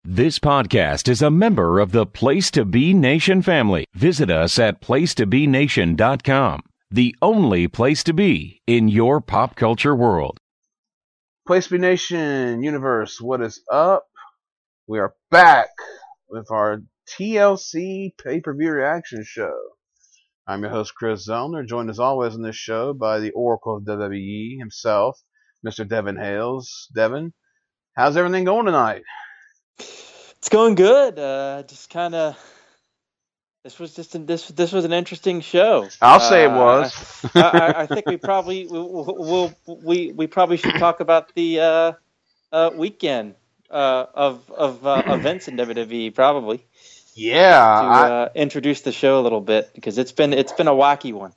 This podcast is a member of the Place to Be Nation family. Visit us at placetobenation.com, the only place to be in your pop culture world. Place to Be Nation universe, what is up? We are back with our TLC pay-per-view reaction show. I'm your host, Chris Zellner, joined as always on this show by the Oracle of WWE himself, Mr. Devin Hales. Devin, how's everything going tonight? It's going good. Just kind of. This was an interesting show. I'll say it was. I think we probably we probably should talk about the weekend of events in WWE probably. Yeah. To introduce the show a little bit because it's been a wacky one.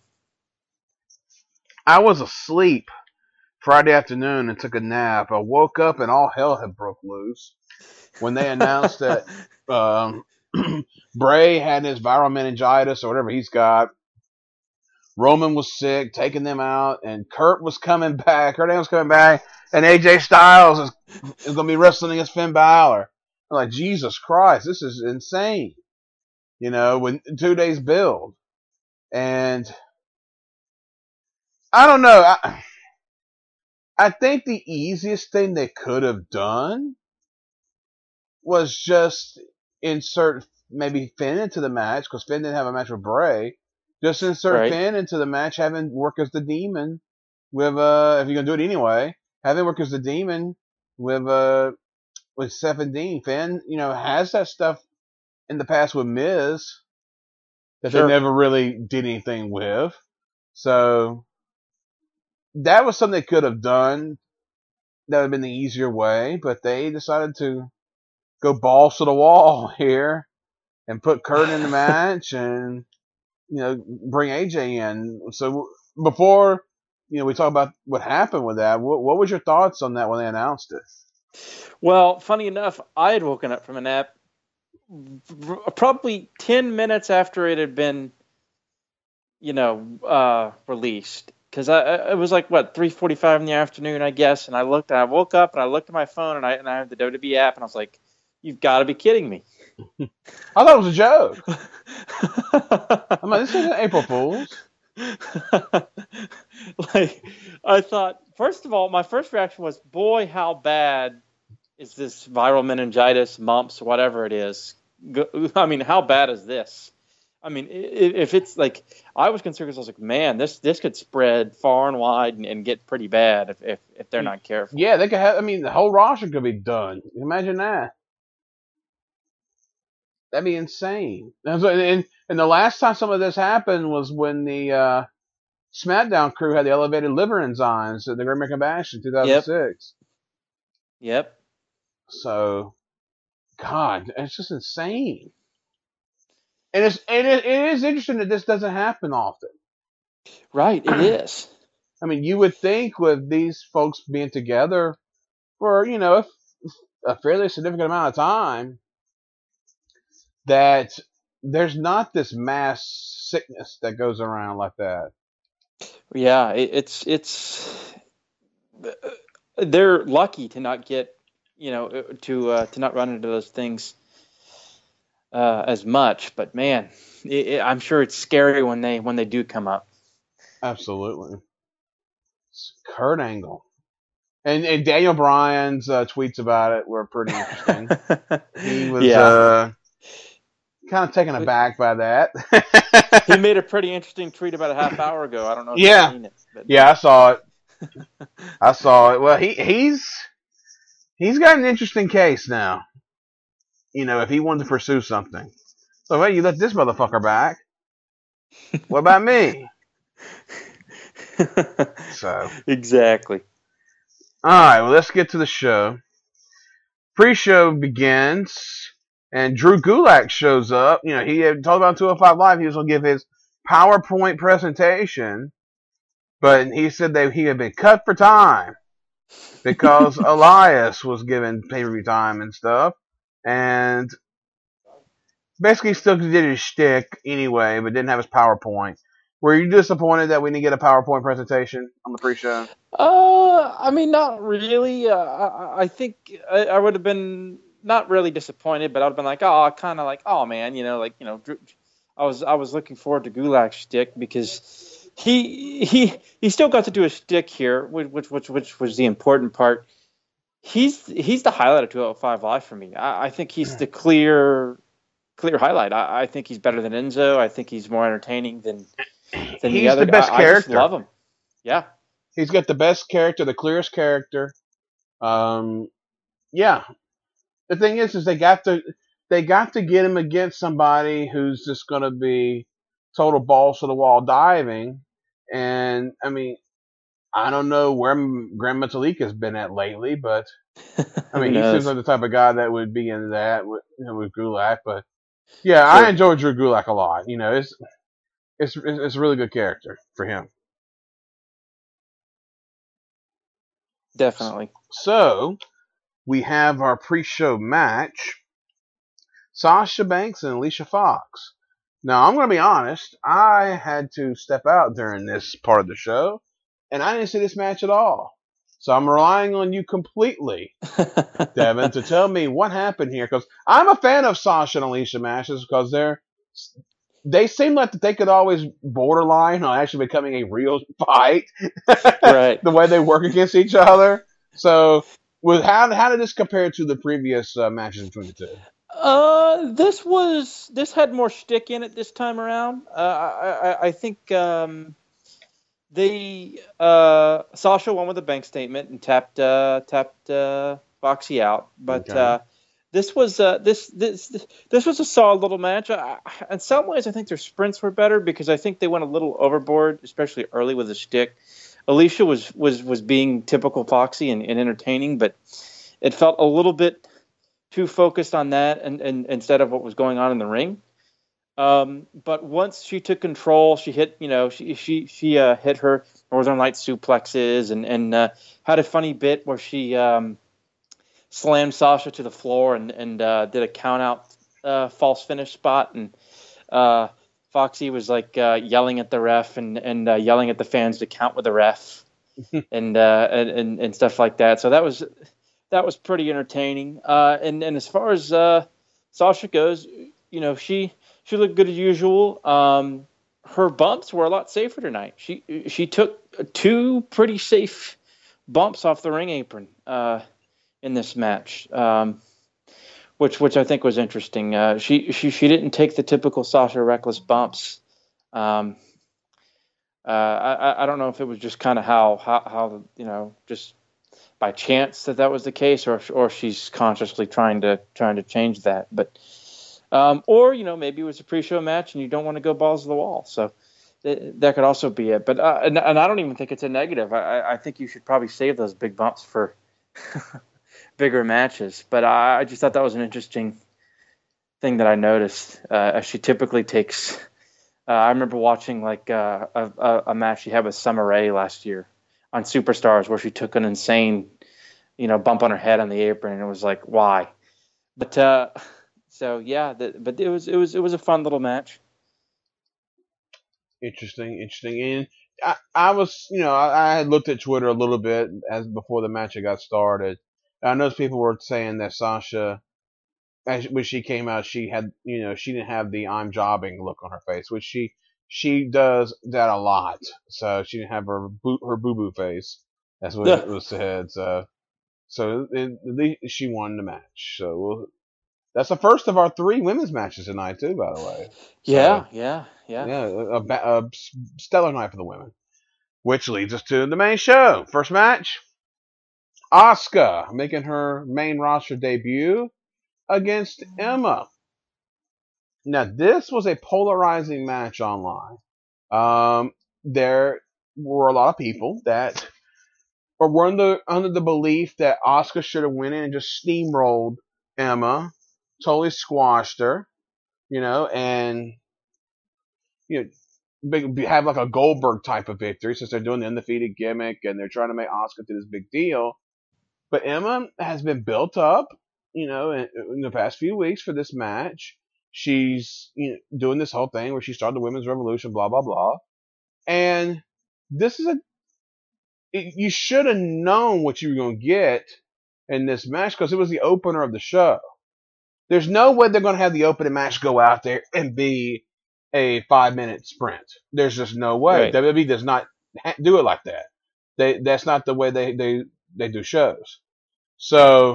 I was asleep Friday afternoon and took a nap. I woke up and all hell had broke loose when they announced that Bray had his viral meningitis or whatever he's got. Roman was sick, taking them out, and Kurt was coming back. Kurt Angle was coming back, and AJ Styles is going to be wrestling against Finn Balor. I'm like, Jesus Christ, this is insane. You know, with 2 days build. And I don't know. I think the easiest thing they could have done was just insert maybe Finn into the match, because Finn didn't have a match with Bray. Just insert Finn into the match, have him work as the Demon with, if you're going to do it anyway, have him work as the Demon with Seth and Dean. Finn, you know, has that stuff in the past with Miz that they never really did anything with. So that was something they could have done. That would have been the easier way, but they decided to go balls to the wall here and put Kurt in the match and, you know, bring AJ in. So before, you know, we talk about what happened with that, what was your thoughts on that when they announced it? Well, funny enough, I had woken up from a nap probably 10 minutes after it had been, you know, released. Because it was like, 3:45 in the afternoon, I guess. And I woke up and I looked at my phone and I had the WWE app and I was like, you've got to be kidding me. I thought it was a joke. I'm like, this isn't April Fool's. Like, I thought, first of all, my first reaction was, boy, how bad is this viral meningitis, mumps, whatever it is? I mean, how bad is this? I mean, if it's like, I was concerned because I was like, man, this could spread far and wide and get pretty bad if they're not careful. Yeah, they could have, I mean, the whole roster could be done. Imagine that. That'd be insane. And the last time some of this happened was when the SmackDown crew had the elevated liver enzymes at the Great American Bash in 2006. Yep. So, God, it's just insane. And it is interesting that this doesn't happen often. Right, it is. I mean, you would think with these folks being together for, you know, a fairly significant amount of time, that there's not this mass sickness that goes around like that. Yeah, it's they're lucky to not get, you know, to not run into those things as much. But man, I'm sure it's scary when they do come up. Absolutely. It's Kurt Angle. And Daniel Bryan's tweets about it were pretty interesting. He was kind of taken aback by that. He made a pretty interesting tweet about a half hour ago. I don't know if you've seen it. But... Yeah, I saw it. I saw it. Well, he's got an interesting case now. You know, if he wanted to pursue something. So, hey, you let this motherfucker back. What about me? So exactly. All right, well, let's get to the show. Pre-show begins, and Drew Gulak shows up. You know, he had talked about 205 Live. He was going to give his PowerPoint presentation, but he said that he had been cut for time because Elias was given pay-per-view time and stuff, and basically still did his shtick anyway, but didn't have his PowerPoint. Were you disappointed that we didn't get a PowerPoint presentation on the pre-show? I mean, not really. I think I would have been not really disappointed, but I'd have been like, oh, kind of like, oh man, I was looking forward to Gulak's shtick because he still got to do a shtick here, which was the important part. He's the highlight of 205 Live for me. I think he's the clear highlight. I think he's better than Enzo. I think he's more entertaining than the He's other. the best I character. just love him. Yeah, He's got the best character, the clearest character. Yeah. The thing is they got to get him against somebody who's just going to be total balls to the wall diving. And I mean, I don't know where Gran Metalik has been at lately, but I mean, he seems like the type of guy that would be into that with Gulak. But yeah, sure. I enjoy Drew Gulak a lot. It's a really good character for him. Definitely. So we have our pre-show match: Sasha Banks and Alicia Fox. Now, I'm going to be honest. I had to step out during this part of the show, and I didn't see this match at all. So I'm relying on you completely, Devin, to tell me what happened here. Because I'm a fan of Sasha and Alicia matches because they seem like they could always borderline on actually becoming a real fight. Right. The way they work against each other. So, how did this compare to the previous matches between the two? This had more shtick in it this time around. I think Sasha won with a bank statement and tapped Foxy out, but okay. This was a solid little match. In some ways, I think their sprints were better because I think they went a little overboard, especially early with the shtick. Alicia was being typical Foxy and entertaining, but it felt a little bit too focused on that and instead of what was going on in the ring. But once she took control, she hit hit her Northern Lights suplexes and had a funny bit where she slammed Sasha to the floor and did a count out false finish spot, and Foxy was like yelling at the ref and yelling at the fans to count with the ref and stuff like that. So that was pretty entertaining. And as far as Sasha goes, she looked good as usual. Her bumps were a lot safer tonight. She took 2 pretty safe bumps off the ring apron in this match, which I think was interesting. She didn't take the typical Sasha reckless bumps. I don't know if it was just kind of how just by chance that was the case, or she's consciously trying to change that. But or maybe it was a pre-show match and you don't want to go balls to the wall. So that could also be it. But and I don't even think it's a negative. I think you should probably save those big bumps for bigger matches. But I just thought that was an interesting thing that I noticed. As she typically takes. I remember watching like a match she had with Summer Rae last year on Superstars, where she took an insane, bump on her head on the apron, and it was like, why? But so yeah, but it was a fun little match. Interesting. And I was, I had looked at Twitter a little bit as before the match got started. I know people were saying that Sasha, when she came out, she had, she didn't have the "I'm jobbing" look on her face, which she does that a lot. So she didn't have her boo boo face. That's what it was said. So at least she won the match. So that's the first of our 3 women's matches tonight, too, by the way. So, yeah. A stellar night for the women. Which leads us to the main show. First match, Asuka making her main roster debut against Emma. Now, this was a polarizing match online. There were a lot of people that were under the belief that Asuka should have went in and just steamrolled Emma, totally squashed her, and have like a Goldberg type of victory since they're doing the undefeated gimmick and they're trying to make Asuka do this big deal. But Emma has been built up, in the past few weeks for this match. She's doing this whole thing where she started the women's revolution, blah, blah, blah. And this is you should have known what you were going to get in this match because it was the opener of the show. There's no way they're going to have the opening match go out there and be a 5-minute sprint. There's just no way. Right. WWE does not do it like that. That's not the way they do shows. So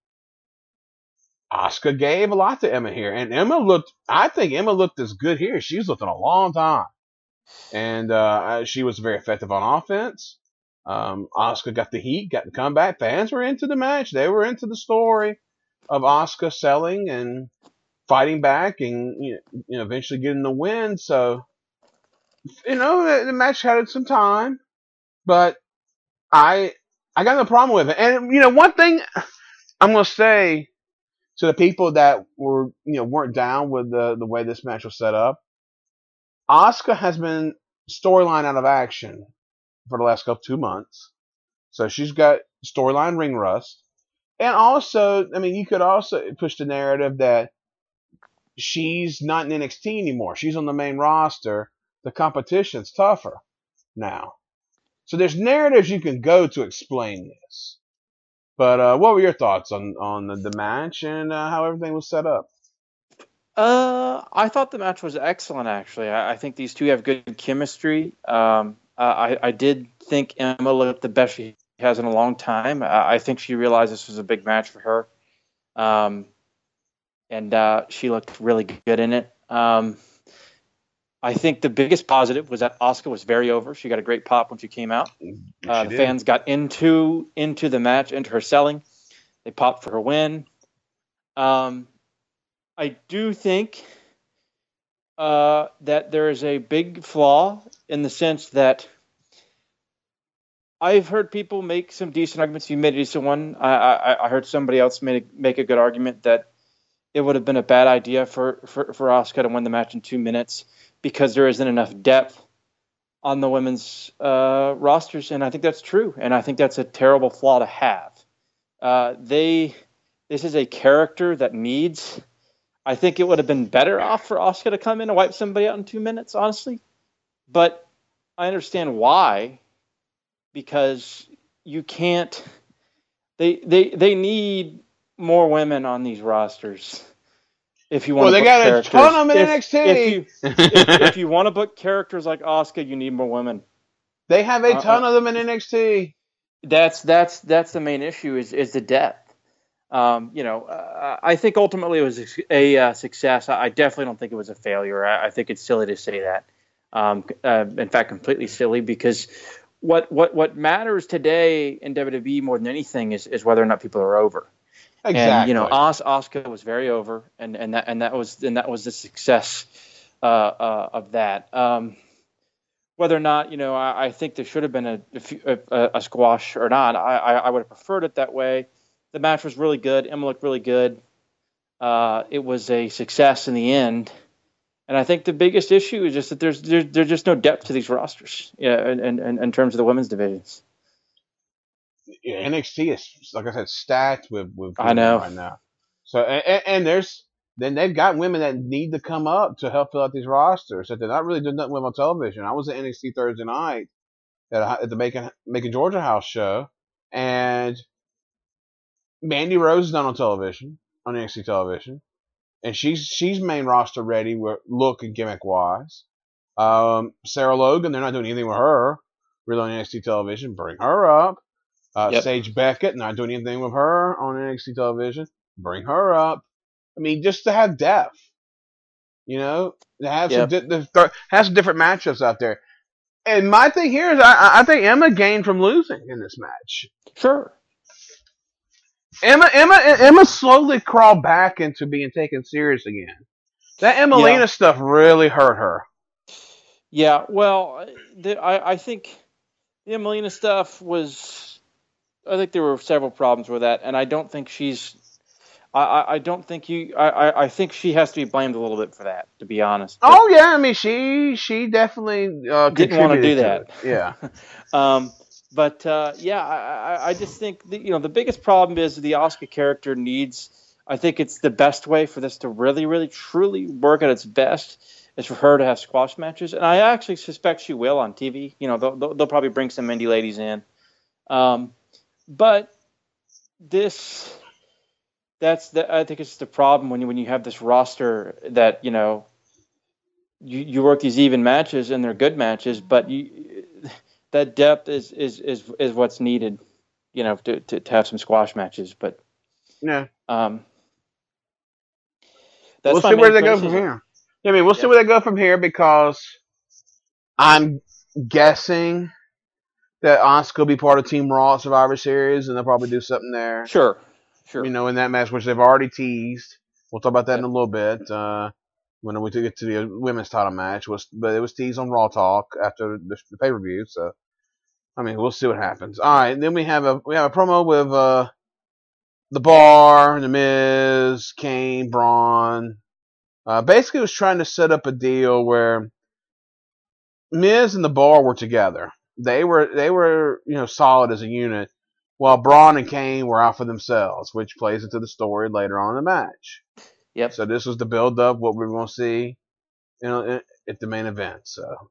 Asuka gave a lot to Emma here, and I think Emma looked as good here as she's looked in a long time. And she was very effective on offense. Asuka got the heat, got the comeback. Fans were into the match. They were into the story of Asuka selling and fighting back and eventually getting the win. So, the match had some time, but I got no problem with it. And one thing I'm gonna say to the people that weren't down with the way this match was set up, Asuka has been storyline out of action for the last 2 months, so she's got storyline ring rust. And also, you could also push the narrative that she's not in NXT anymore. She's on the main roster. The competition's tougher now. So there's narratives you can go to explain this. But what were your thoughts on the match and how everything was set up? I thought the match was excellent, actually. I think these two have good chemistry. I did think Emma looked the best she has in a long time. I think she realized this was a big match for her. And she looked really good in it. I think the biggest positive was that Asuka was very over. She got a great pop when she came out. The fans got into the match, into her selling. They popped for her win. I do think that there is a big flaw in the sense that I've heard people make some decent arguments. You made a decent one. I heard somebody else make a good argument that it would have been a bad idea for Asuka to win the match in 2 minutes because there isn't enough depth on the women's rosters, and I think that's true. And I think that's a terrible flaw to have. This is a character that needs. I think it would have been better off for Asuka to come in and wipe somebody out in 2 minutes, honestly. But I understand why, because you can't. They need more women on these rosters. If you want to book characters, they got a ton of them in NXT. If you want to book characters like Asuka, you need more women. They have a ton of them in NXT. That's the main issue is the depth. I think ultimately it was a success. I definitely don't think it was a failure. I think it's silly to say that. In fact, completely silly, because what matters today in WWE more than anything is whether or not people are over. Exactly. And Asuka was very over, and that was the success of that. Whether or not I think there should have been a squash or not, I would have preferred it that way. The match was really good. Emma looked really good. It was a success in the end, and I think the biggest issue is just that there's just no depth to these rosters. In terms of the women's divisions. Yeah, NXT is, like I said, stacked with I know right now. So and then they've got women that need to come up to help fill out these rosters that they're not really doing nothing with on television. I was at NXT Thursday night at the Macon Georgia House show, and Mandy Rose is not on television, on NXT television, and she's main roster ready with look and gimmick wise. Sarah Logan, they're not doing anything with her really on NXT television. Bring her up. Sage Beckett, not doing anything with her on NXT television. Bring her up. Just to have depth, to have have some different matchups out there. And my thing here is, I think Emma gained from losing in this match. Sure. Emma slowly crawled back into being taken serious again. That Emelina stuff really hurt her. Yeah, well, I think the Emelina stuff was. I think there were several problems with that, and I don't think she's. I think she has to be blamed a little bit for that, to be honest. Oh yeah, she definitely didn't want to do that. Yeah. I just think that, the biggest problem is the Asuka character needs. I think it's the best way for this to really, really, truly work at its best is for her to have squash matches, and I actually suspect she will on TV. They'll probably bring some indie ladies in. But they I think it's the problem when you have this roster that you work these even matches and they're good matches, but that depth is what's needed, to have some squash matches. But Yeah. That's we'll my see where main they go from criticism. here. I mean, we'll see where they go from here because I'm guessing that Asuka will be part of Team Raw at Survivor Series, and they'll probably do something there. Sure. In that match, which they've already teased. We'll talk about that in Yep. a little bit when we get to the women's title match. But it was teased on Raw Talk after the pay-per-view, so I mean, we'll see what happens. All right, and then we have a promo with the Bar, The Miz, Kane, Braun. Basically, was trying to set up a deal where Miz and the Bar were together. They were solid as a unit, while Braun and Kane were out for themselves, which plays into the story later on in the match. Yep. So this was the build up, what we were going to see, at the main event. So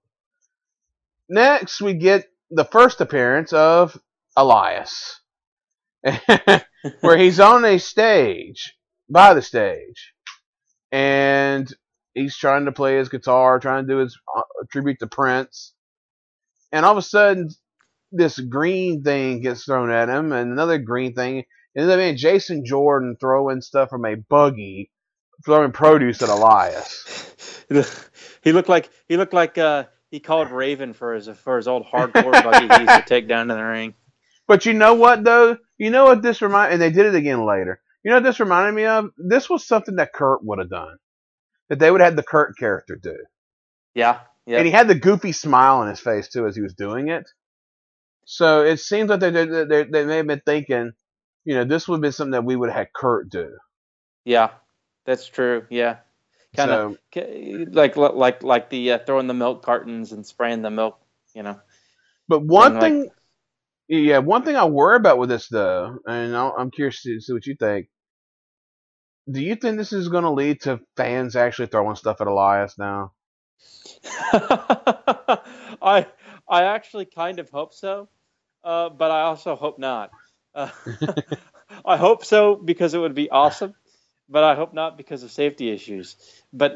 next we get the first appearance of Elias, where he's on a stage, by the stage, and he's trying to play his guitar, trying to do his tribute to Prince, and all of a sudden this green thing gets thrown at him, and another green thing, and then Jason Jordan throwing stuff from a buggy, throwing produce at Elias. He looked like he called Raven for his old hardcore buggy he used to take down to the ring. But you know what though? You know what this reminded, and they did it again later. You know what this reminded me of? This was something that Kurt would have done. That they would have had the Kurt character do. Yeah. Yep. And he had the goofy smile on his face too as he was doing it. So it seems like they may have been thinking, this would have been something that we would have had Kurt do. Yeah, that's true. Yeah, kind of like the throwing the milk cartons and spraying the milk. But one thing I worry about with this though, and I'm curious to see what you think. Do you think this is going to lead to fans actually throwing stuff at Elias now? I actually kind of hope so, but I also hope not. I hope so because it would be awesome, but I hope not because of safety issues. But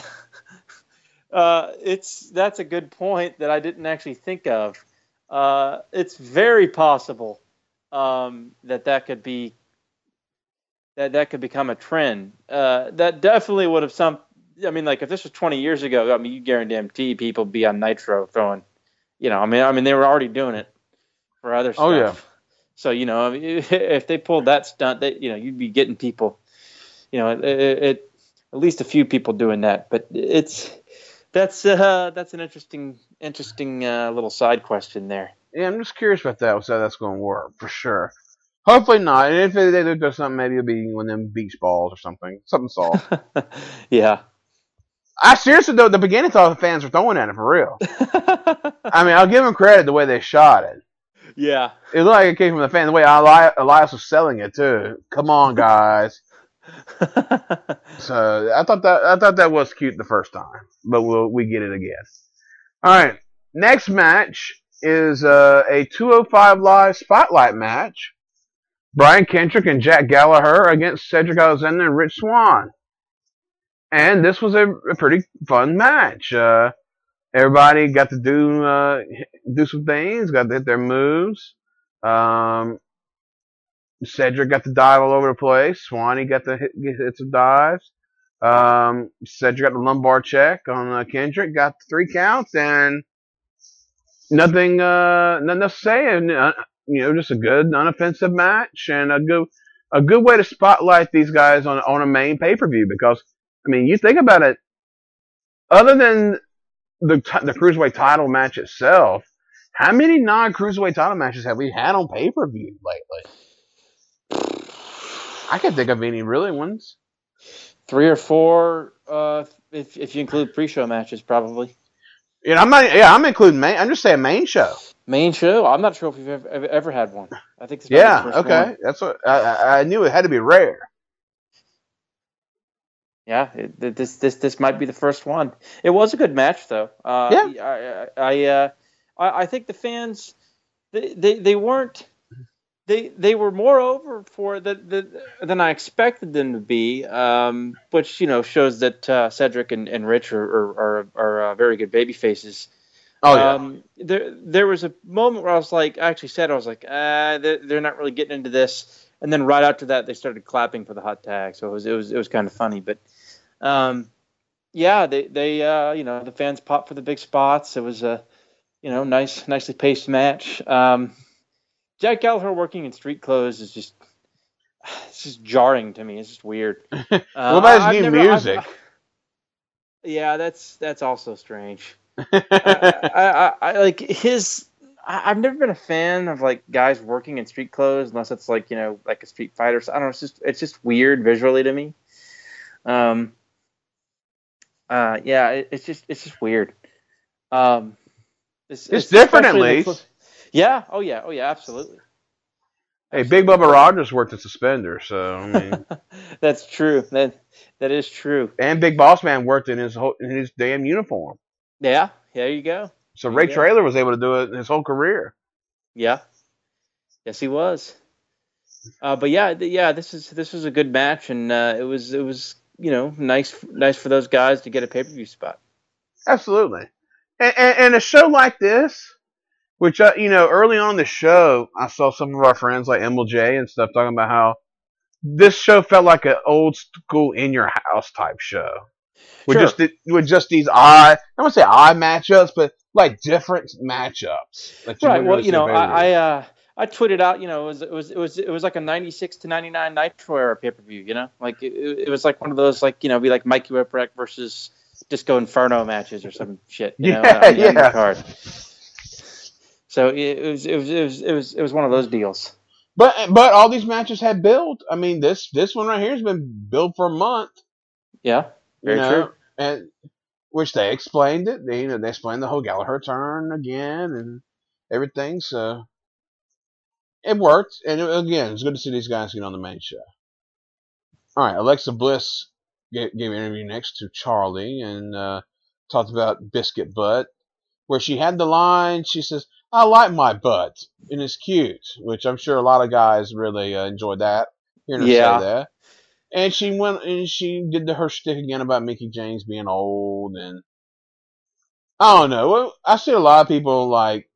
that's a good point that I didn't actually think of. It's very possible that could be that could become a trend. That definitely would have like if this was 20 years ago, you guarantee people be on Nitro throwing, they were already doing it for other stuff. Oh yeah. So if they pulled that stunt, you'd be getting people, at least a few people doing that. But that's an interesting little side question there. Yeah, I'm just curious about that. So that's going to work for sure. Hopefully not. And if they do something, maybe it'll be one of them beach balls or something soft. Yeah. I seriously though, at the beginning thought the fans were throwing at it for real. I'll give them credit the way they shot it. Yeah. It looked like it came from the fan. The way Elias was selling it too. Come on, guys. So I thought that was cute the first time, but we get it again. All right. Next match is a 205 Live Spotlight match. Brian Kendrick and Jack Gallagher against Cedric Alexander and Rich Swann. And this was a pretty fun match. Everybody got to do some things, got to hit their moves. Cedric got to dive all over the place. Swanee got to hit some dives. Cedric got the lumbar check on Kendrick, got 3 counts, and nothing to say. And, just a good, unoffensive match, and a good way to spotlight these guys on a main pay-per-view. Because, you think about it, other than the Cruiserweight title match itself, how many non-Cruiserweight title matches have we had on pay-per-view lately? I can't think of any really ones. 3 or 4, if you include pre-show matches, probably. I'm including main. I'm just saying main show. Main show? I'm not sure if we've ever had one. I think this might be the first one. That's what I knew. It had to be rare. Yeah, this might be the first one. It was a good match, though. I think the fans they weren't they were more over for than I expected them to be, which shows that Cedric and Rich are very good baby faces. Oh yeah. There was a moment where I was like, they're not really getting into this, and then right after that they started clapping for the hot tag, so it was kind of funny, but yeah, they the fans popped for the big spots. It was a nicely paced match. Jack Gallagher working in street clothes is just it's just jarring to me. It's just weird. What about his I've new never, music? yeah, that's also strange. I like his. I've never been a fan of like guys working in street clothes unless it's like like a Street Fighter. I don't know. It's just weird visually to me. Um. Yeah. It's just weird. It's different at especially least. yeah. Oh yeah. Oh yeah. Absolutely. Hey, Big Bubba Rogers worked at Suspender, so I mean, That's true. That is true. and Big Boss Man worked in his damn uniform. Yeah. There you go. So There you Ray go. Traylor was able to do it his whole career. Yeah. Yes, he was. But yeah. This was a good match, and it was nice for those guys to get a pay-per-view spot. Absolutely. And a show like this, which early on in the show, I saw some of our friends like MLJ and stuff talking about how this show felt like an old school in your house type show. With Sure. just these odd, I don't want to say odd matchups, but like different matchups that you Right. wouldn't Well, really see in pay-per-view. I tweeted out, it was like a 96 to 99 Nitro era pay-per-view, like it was like one of those like, be like Mikey Whipwreck versus Disco Inferno matches or some shit, Yeah, on the yeah. card. So it was one of those deals. But all these matches had built. I mean, this one right here has been built for a month. Yeah. You Very true. know, and which they explained it. They explained the whole Gallagher turn again and everything. So it worked. And again, it's good to see these guys get on the main show. All right, Alexa Bliss gave an interview next to Charlie and talked about Biscuit Butt, where she had the line. She says, "I like my butt, and it's cute," which I'm sure a lot of guys really enjoyed that. Hearing her say Yeah. that. And she went and she did her shtick again about Mickey James being old, and I don't know. I see a lot of people like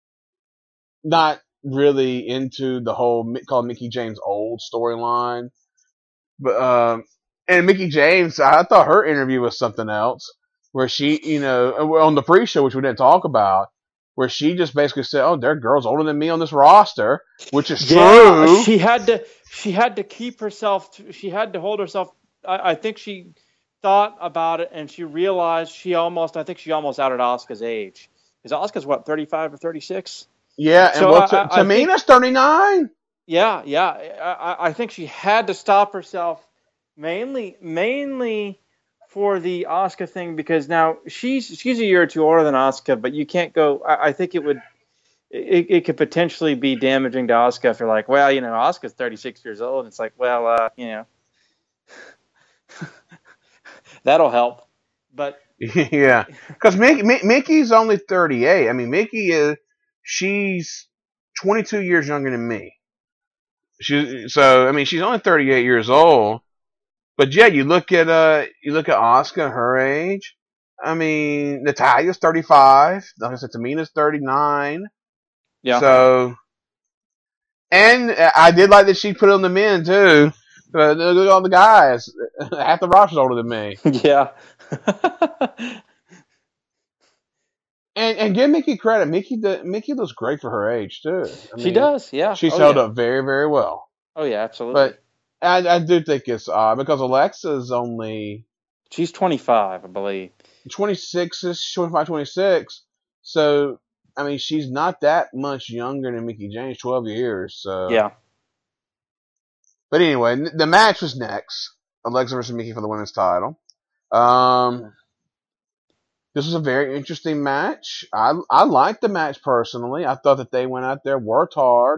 not really into the whole called Mickey James old storyline, but and Mickey James, I thought her interview was something else, where she, on the pre-show, which we didn't talk about, where she just basically said, "Oh, there are girls older than me on this roster," which is true. She had to keep herself. She had to hold herself. I think she thought about it and she realized I think she almost outed Asuka's age. Because Asuka's what, 35 or 36? Yeah, and So well, I think, Tamina's 39. yeah. I think she had to stop herself mainly for the Asuka thing, because now she's a year or two older than Asuka, but you can't go. I think it could potentially be damaging to Asuka if you're like, well, Asuka's 36 years old. And it's like, well, that'll help. But Yeah, because Mickey's only 38. I mean, she's 22 years younger than me. She's only 38 years old. But yeah, you look at Asuka, her age. I mean, Natalia's 35. Like I said, Tamina's 39. yeah, So, and I did like that she put it on the men too. Look at all the guys. Half the roster's older than me. yeah. And give Mickey credit. Mickey looks great for her age too. I She mean, does, yeah. she's Oh held yeah. up very, very well. Oh yeah, absolutely. But I do think it's odd because Alexa's only She's 25, I believe. 25, 26. So I mean, she's not that much younger than Mickey James, 12 years. So Yeah. But anyway, the match was next. Alexa versus Mickey for the women's title. This was a very interesting match. I liked the match personally. I thought that they went out there, worked hard.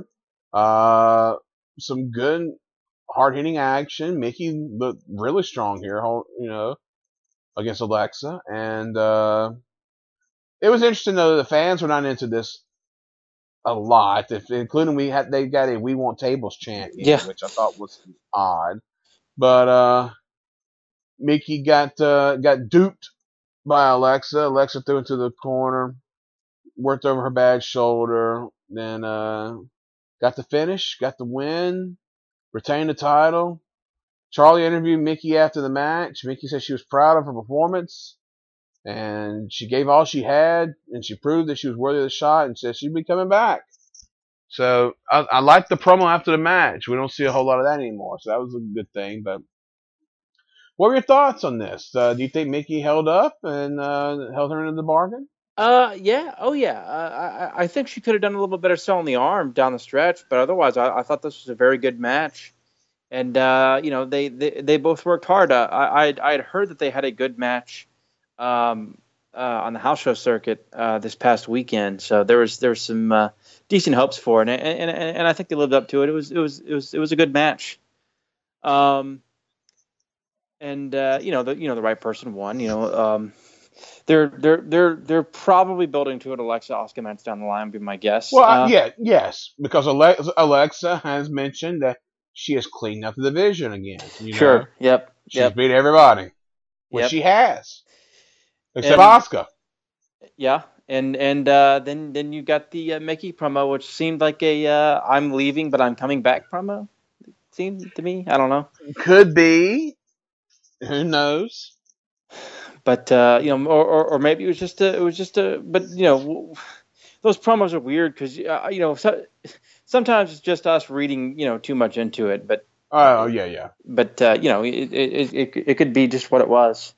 Some good, hard-hitting action. Mickey looked really strong here, against Alexa. And it was interesting, though, the fans were not into this a lot, including they got a "We Want Tables" chant Yeah. in, which I thought was odd. But Mickey got duped by Alexa. Alexa threw into the corner, worked over her bad shoulder, then got the finish, got the win, retained the title. Charlie interviewed Mickey after the match. Mickey said she was proud of her performance, and she gave all she had, and she proved that she was worthy of the shot, and said she'd be coming back. So I liked the promo after the match. We don't see a whole lot of that anymore, so that was a good thing. But what were your thoughts on this? Do you think Mickey held up and held her into the bargain? Yeah. Oh, yeah. I think she could have done a little bit better selling the arm down the stretch, but otherwise, I thought this was a very good match. And they both worked hard. I had heard that they had a good match on the house show circuit this past weekend, so there was some decent hopes for it, and I think they lived up to it. It was a good match. And the right person won. They're probably building to an Alexa Asuka match down the line, would be my guess. Well, yes, because Alexa has mentioned that she has cleaned up the division again. Sure. Yep. She's beat everybody, which she has, except Asuka. Yeah, and then you got the Mickey promo, which seemed like a "I'm leaving but I'm coming back" promo. It seemed to me, I don't know. Could be. Who knows? But or maybe it was just a. But those promos are weird because sometimes it's just us reading too much into it. But yeah. But it could be just what it was.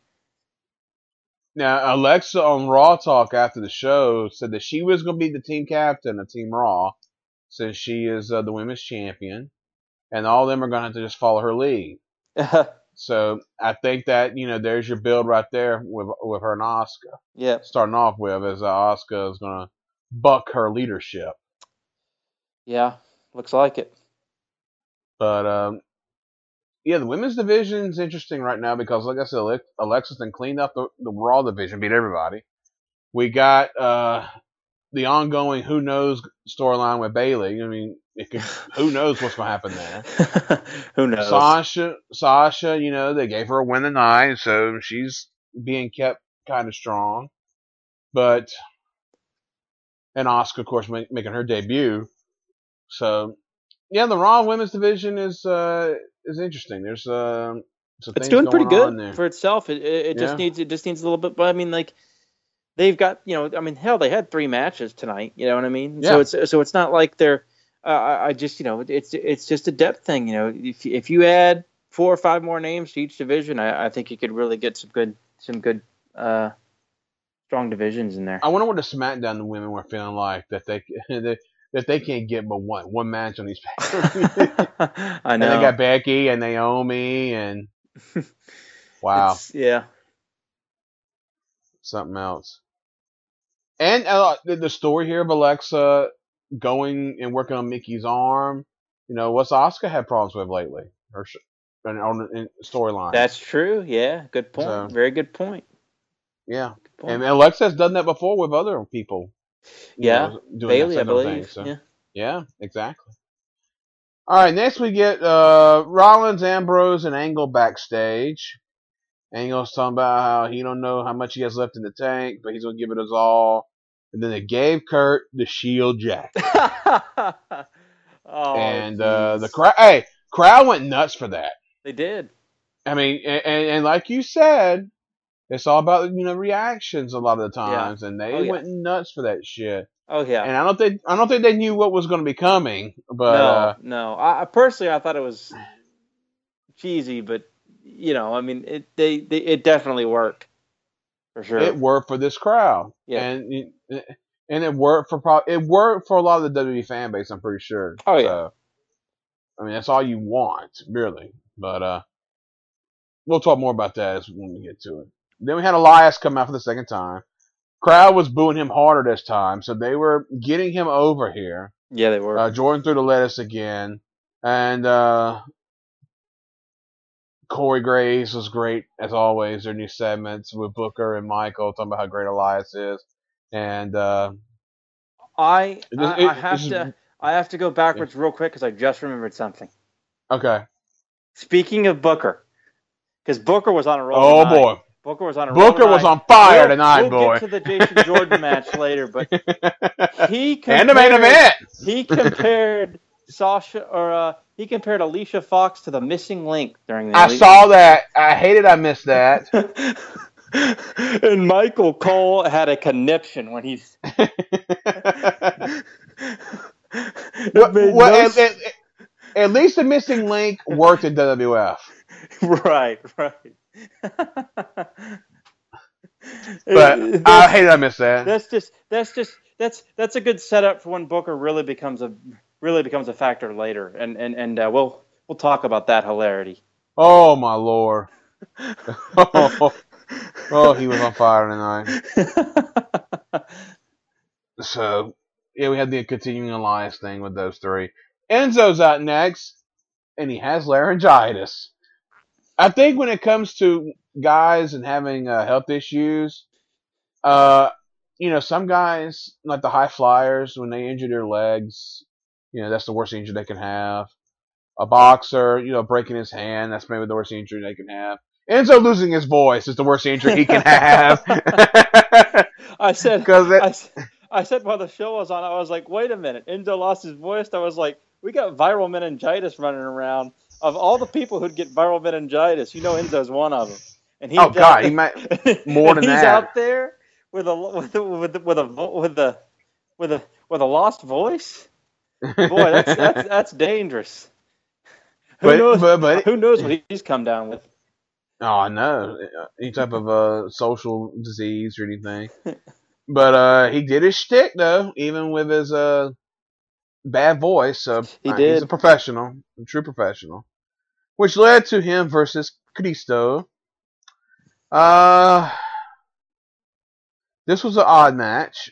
Now, Alexa on Raw Talk after the show said that she was going to be the team captain of Team Raw since she is the women's champion, and all of them are going to have to just follow her lead. So I think that there's your build right there with her and Asuka. Yeah. Starting off with as Asuka is going to buck her leadership. Yeah, looks like it. But the women's division is interesting right now because, like I said, Alexa's been cleaned up the Raw division, beat everybody. We got the ongoing Who Knows storyline with Bayley. I mean, who knows what's going to happen there? Who knows? Sasha, they gave her a win tonight, so she's being kept kind of strong. And Asuka, of course, making her debut. So, yeah, the Raw women's division is interesting. There's some it's things doing going pretty good on there. for itself. It just needs a little bit. But I mean, like they've got hell, they had 3 matches tonight. You know what I mean? Yeah. So it's not like they're. I just it's just a depth thing. If you add 4 or 5 more names to each division, I think you could really get some good strong divisions in there. I wonder what the SmackDown women were feeling like that they can't get but one match on these pay-per-views. I know. And they got Becky and Naomi and wow. Yeah. Something else. And the story here of Alexa going and working on Mickey's arm. What's Asuka had problems with lately? On storyline. That's true. Yeah. Good point. So, very good point. Yeah. Good point. And Alexa has done that before with other people. Doing Bayley, I believe. Thing, so. Yeah, exactly. All right, next we get Rollins, Ambrose, and Angle backstage. Angle's talking about how he don't know how much he has left in the tank, but he's gonna give it his all. And then they gave Kurt the Shield jacket. And the crowd went nuts for that. They did. I mean, and like you said, it's all about reactions a lot of the times, and they went nuts for that shit. Oh yeah. And I don't think they knew what was going to be coming, but no. I personally thought it was cheesy, but I mean, it definitely worked for sure. It worked for this crowd, and it worked for a lot of the WWE fan base. I'm pretty sure. Oh yeah. So, I mean, that's all you want, really. But we'll talk more about that when we get to it. Then we had Elias come out for the second time. Crowd was booing him harder this time, so they were getting him over here. Yeah, they were. Jordan threw the lettuce again, and Corey Graves was great as always. Their new segments with Booker and Michael talking about how great Elias is, and I have to go backwards real quick because I just remembered something. Okay. Speaking of Booker, because Booker was on a roll. Oh tonight. boy. Booker was on a Booker roll was tonight. on fire tonight, we'll boy. get to the Jason Jordan match later, but and the main event. He compared he compared Alicia Fox to the missing link during the. I saw that. I hated I missed that. And Michael Cole had a conniption when he's. At least the missing link worked in WWF. Right. But I hated I missed that. That's a good setup for when Booker really becomes a factor later, and we'll talk about that hilarity. Oh my Lord! Oh, he was on fire tonight. So yeah, we had the continuing alliance thing with those three. Enzo's out next, and he has laryngitis. I think when it comes to guys and having health issues, some guys, like the high flyers, when they injure their legs, that's the worst injury they can have. A boxer, breaking his hand, that's maybe the worst injury they can have. Enzo losing his voice is the worst injury he can have. I said while the show was on, I was like, wait a minute, Enzo lost his voice? I was like, we got viral meningitis running around. Of all the people who'd get viral meningitis, Enzo's one of them. And he might more than he's that. He's out there with a lost voice. Boy, that's dangerous. Who knows what he's come down with? Oh, I know. Any type of social disease or anything. But he did his shtick though, even with his bad voice. So he's a professional, a true professional. Which led to him versus Kalisto. This was an odd match.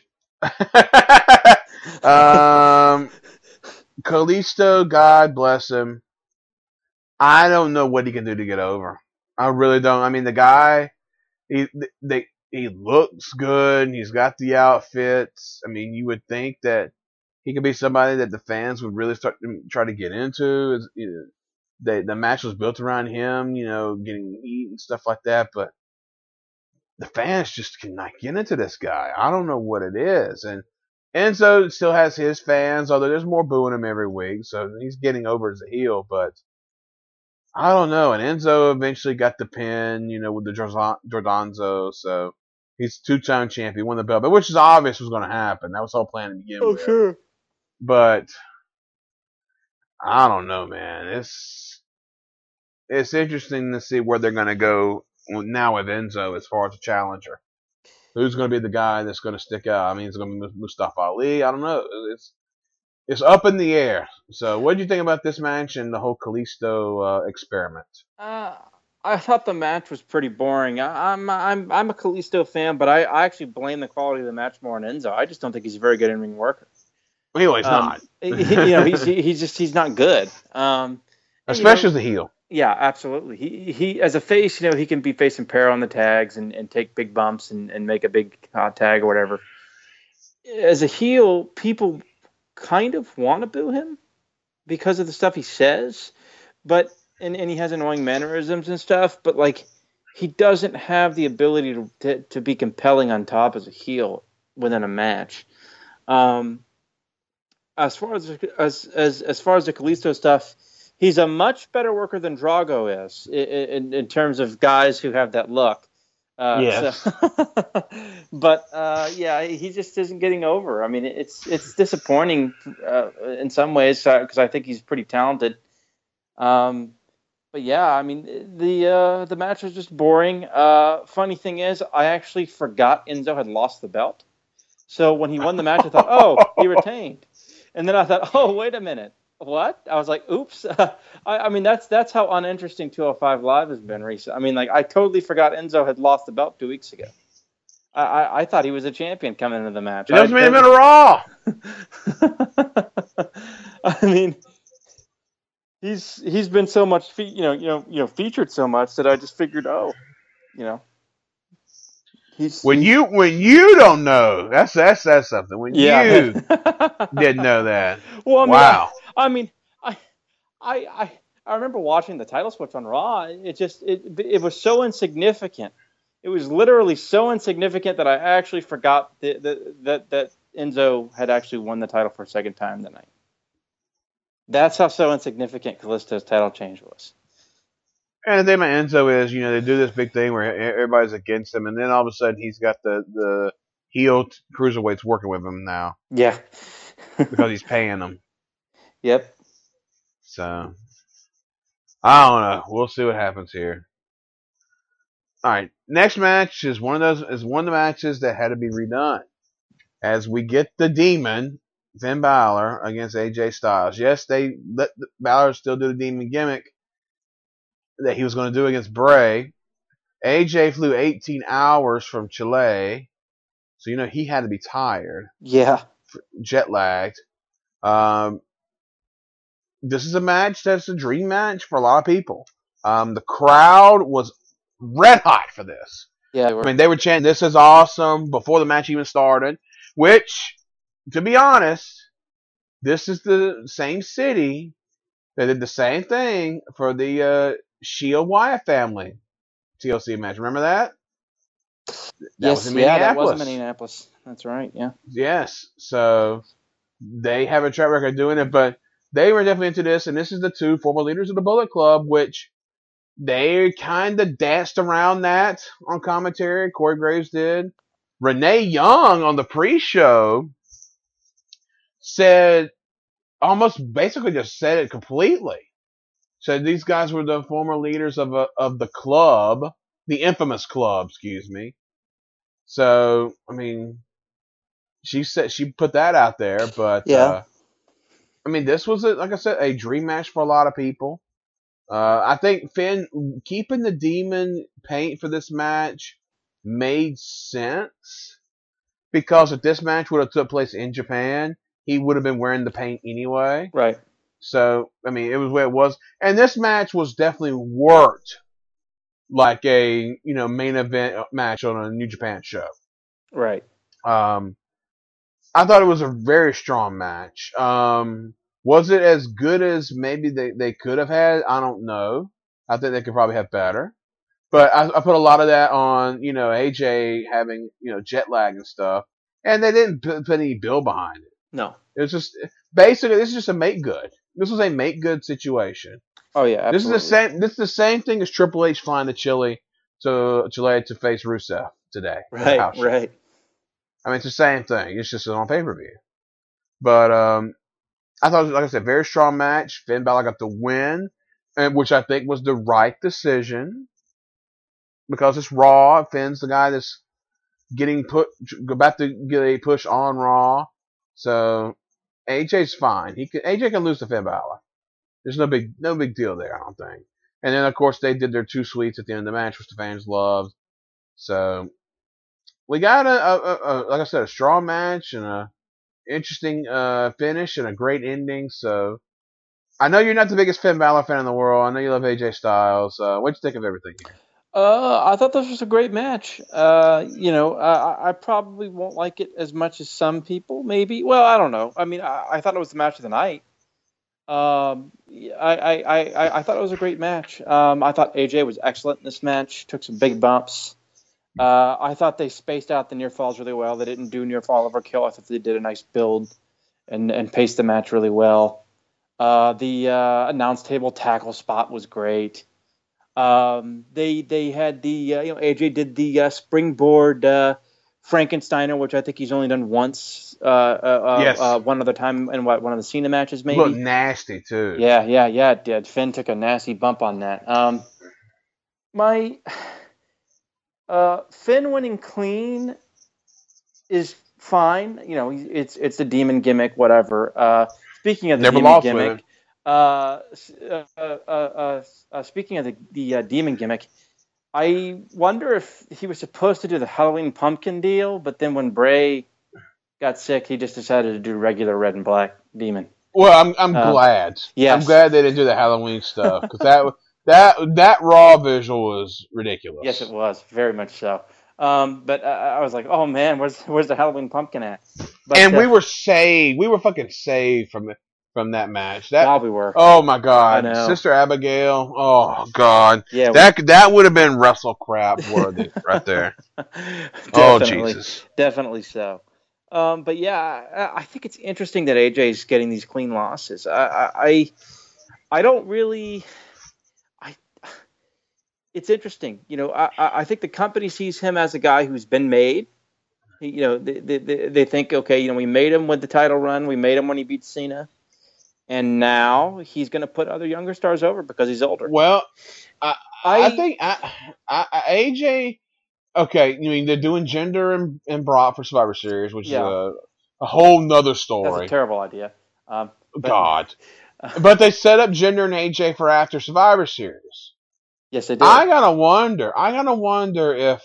Kalisto, God bless him. I don't know what he can do to get over. I really don't. I mean, the guy, he looks good. He's got the outfits. I mean, you would think that he could be somebody that the fans would really start to try to get into. The match was built around him, getting heat and stuff like that. But the fans just cannot get into this guy. I don't know what it is. And Enzo still has his fans, although there's more booing him every week. So he's getting over as a heel, but I don't know. And Enzo eventually got the pin, with the Giordano. So he's two-time champion, won the belt, but which is obvious was going to happen. That was the whole plan to begin with. Oh, sure. But I don't know, man. It's interesting to see where they're going to go now with Enzo as far as a challenger. Who's going to be the guy that's going to stick out? I mean, is it going to be Mustafa Ali? I don't know. It's up in the air. So, what did you think about this match and the whole Kalisto experiment? I thought the match was pretty boring. I'm a Kalisto fan, but I actually blame the quality of the match more on Enzo. I just don't think he's a very good in-ring worker. Well, he's not. He's not good. Especially as a heel. Yeah, absolutely. He as a face, he can be facing peril on the tags and take big bumps and make a big tag or whatever. As a heel, people kind of want to boo him because of the stuff he says, but and he has annoying mannerisms and stuff, but like he doesn't have the ability to be compelling on top as a heel within a match. As far as the Kalisto stuff, he's a much better worker than Drago is in terms of guys who have that look. Yes. But he just isn't getting over. I mean, it's disappointing in some ways because I think he's pretty talented. But yeah, I mean, the match was just boring. Funny thing is, I actually forgot Enzo had lost the belt. So when he won the match, I thought, oh, he retained. And then I thought, oh, wait a minute. What? I was like, oops. I mean, that's how uninteresting 205 Live has been recently. I mean, like, I totally forgot Enzo had lost the belt 2 weeks ago. I thought he was a champion coming into the match. It doesn't mean him in a Raw. I mean, he's been so much, featured so much that I just figured, When you don't know, that's something. When you didn't know that, well, wow. I mean, I remember watching the title switch on Raw. It was so insignificant. It was literally so insignificant that I actually forgot that Enzo had actually won the title for a second time that night. That's how so insignificant Kalisto's title change was. And the thing about Enzo is, they do this big thing where everybody's against him, and then all of a sudden he's got the heel cruiserweights working with him now. Yeah. Because he's paying them. Yep. So, I don't know. We'll see what happens here. All right, next match is one of the matches that had to be redone, as we get the Demon Finn Balor against AJ Styles. Yes, they let Balor still do the Demon gimmick that he was going to do against Bray. AJ flew 18 hours from Chile, so he had to be tired. Yeah, jet lagged. This is a match that's a dream match for a lot of people. The crowd was red hot for this. Yeah, they were chanting, "This is awesome," before the match even started. Which, to be honest, this is the same city that did the same thing for the Shield Wyatt family TLC match. Remember that? That was in Minneapolis. That's right. Yeah. Yes. So they have a track record doing it, but they were definitely into this, and this is the two former leaders of the Bullet Club, which they kind of danced around that on commentary. Corey Graves did. Renee Young on the pre-show said, almost basically just said it completely. Said these guys were the former leaders of the club, the infamous club, excuse me. So, she said she put that out there, but yeah. This was, like I said, a dream match for a lot of people. I think Finn keeping the Demon paint for this match made sense, because if this match would have took place in Japan, he would have been wearing the paint anyway. Right. So, it was where it was. And this match was definitely worked like a, main event match on a New Japan show. Right. I thought it was a very strong match. Was it as good as maybe they could have had? I don't know. I think they could probably have better. But I put a lot of that on, AJ having, jet lag and stuff. And they didn't put any bill behind it. No. It was just, basically, this is just a make good. This was a make good situation. Oh, yeah, absolutely. This is the same thing as Triple H flying to Chile to face Rusev today. Right. It's the same thing. It's just on pay-per-view. But I thought it was, like I said, very strong match. Finn Balor got the win, which I think was the right decision, because it's Raw. Finn's the guy that's about to get a push on Raw. So AJ's fine. AJ can lose to Finn Balor. There's no big deal there, I don't think. And then, of course, they did their two sweets at the end of the match, which the fans loved. So we got like I said, a strong match and a interesting finish and a great ending. So I know you're not the biggest Finn Balor fan in the world. I know you love AJ Styles. What'd you think of everything here? I thought this was a great match. I probably won't like it as much as some people, maybe. Well, I don't know. I thought it was the match of the night. I thought it was a great match. I thought AJ was excellent in this match. Took some big bumps. I thought they spaced out the near falls really well. They didn't do near fall overkill. I thought they did a nice build and paced the match really well. The announce table tackle spot was great. They had the AJ did the springboard Frankensteiner, which I think he's only done once. Yes. One other time in one of the Cena matches, maybe. Looked nasty too. Yeah, it did. Finn took a nasty bump on that. Finn winning clean is fine. It's the Demon gimmick, whatever. Speaking of the Demon gimmick, speaking of the Demon gimmick, I wonder if he was supposed to do the Halloween pumpkin deal, but then when Bray got sick, he just decided to do regular red and black Demon. Well, I'm glad. Yes. I'm glad they didn't do the Halloween stuff, because that Raw visual was ridiculous. Yes, it was very much so. But I was like, oh man, where's the Halloween pumpkin at? But And we were saved. We were fucking saved from that match. God, we were. Oh my I God, know. Sister Abigail. Oh God, Yeah, that would have been wrestle crap worthy right there. Oh Jesus. Definitely so. But yeah, I think it's interesting that AJ's getting these clean losses. I don't really. It's interesting. I think the company sees him as a guy who's been made. They think, okay, we made him with the title run. We made him when he beat Cena. And now he's going to put other younger stars over because he's older. Well, I think AJ. Okay, I mean they're doing Jinder and Brock for Survivor Series, which is a whole nother story. That's a terrible idea. But they set up Jinder and AJ for after Survivor Series. Yes, they did. I gotta wonder if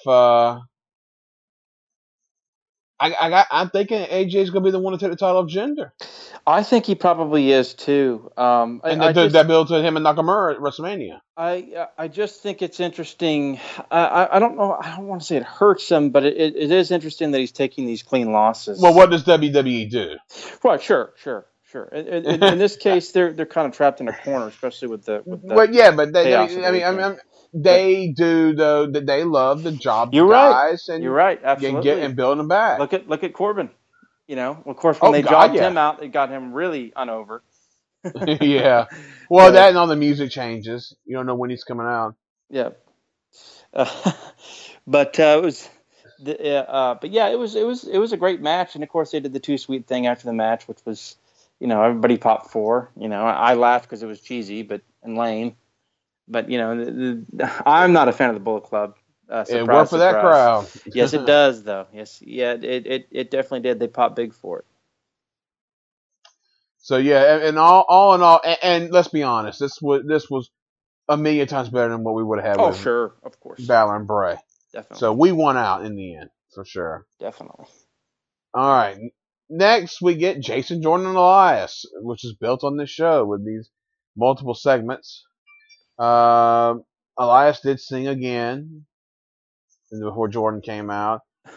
I'm thinking AJ's gonna be the one to take the title of Jinder. I think he probably is too. That build to him and Nakamura at WrestleMania. I just think it's interesting. I don't know. I don't want to say it hurts him, but it is interesting that he's taking these clean losses. Well, what does WWE do? Right. Sure. In this case, they're kind of trapped in a corner, especially with the. Well, yeah, but they do though. They love the job. You're guys right. You're right. Absolutely. And building them back. Look at Corbin. Of course, when they jobbed him out, it got him really unover. Yeah. Well, that and all the music changes. You don't know when he's coming out. Yeah. But it was. But yeah, it was a great match, and of course they did the Too Sweet thing after the match, which was, everybody popped for. I laughed because it was cheesy, and lame. But I'm not a fan of the Bullet Club. It worked for that crowd. Yes, it does, though. Yes, yeah, it definitely did. They popped big for it. So yeah, and all in all, and let's be honest, this was a million times better than what we would have had. Oh, sure, of course. Balor and Bray. Definitely. So we won out in the end, for sure. Definitely. All right. Next, we get Jason Jordan and Elias, which is built on this show with these multiple segments. Elias did sing again before Jordan came out.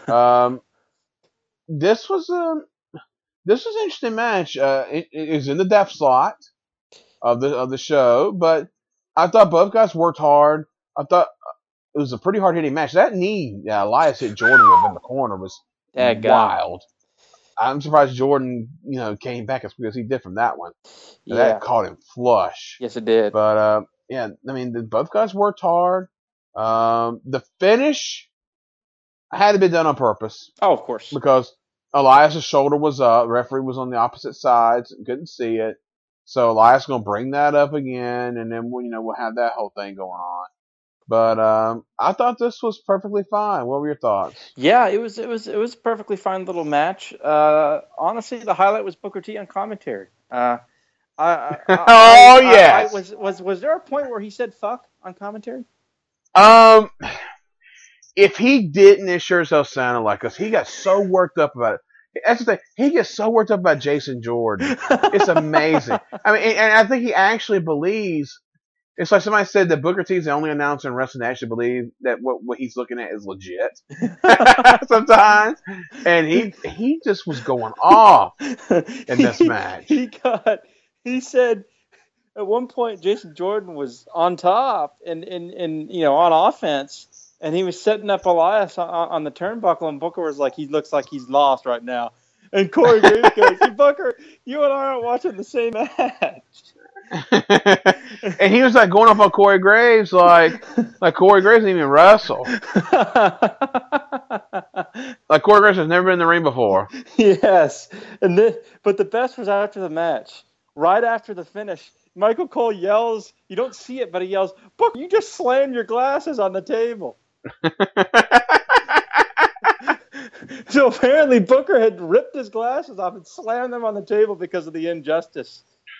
This was an interesting match. It is in the depth slot of the show, but I thought both guys worked hard. I thought it was a pretty hard hitting match. That knee Elias hit Jordan with in the corner was wild. I'm surprised Jordan, came back as quick as he did from that one. Yeah. That caught him flush. Yes, it did. But yeah, I mean, both guys worked hard. The finish had to be done on purpose. Oh, of course. Because Elias' shoulder was up. The referee was on the opposite side, so couldn't see it. So Elias is going to bring that up again, and then we'll have that whole thing going on. But I thought this was perfectly fine. What were your thoughts? Yeah, it was a perfectly fine little match. Honestly, the highlight was Booker T on commentary. Was there a point where he said "fuck" on commentary? If he didn't, it sure as hell sounded like us. He got so worked up about it. That's the thing. He gets so worked up about Jason Jordan. It's amazing. I mean, and I think he actually believes. It's like somebody said that Booker T is the only announcer in wrestling that actually believe that what he's looking at is legit. Sometimes, and he just was going off in this match. He said at one point Jason Jordan was on top and on offense, and he was setting up Elias on the turnbuckle, and Booker was like, he looks like he's lost right now. And Corey Graves goes, "Hey, Booker, you and I aren't watching the same match." And he was like going off on Corey Graves, like Corey Graves didn't even wrestle. Like Corey Graves has never been in the ring before. Yes, but the best was after the match. Right after the finish, Michael Cole yells. You don't see it, but he yells, "Booker, you just slammed your glasses on the table." So apparently Booker had ripped his glasses off and slammed them on the table because of the injustice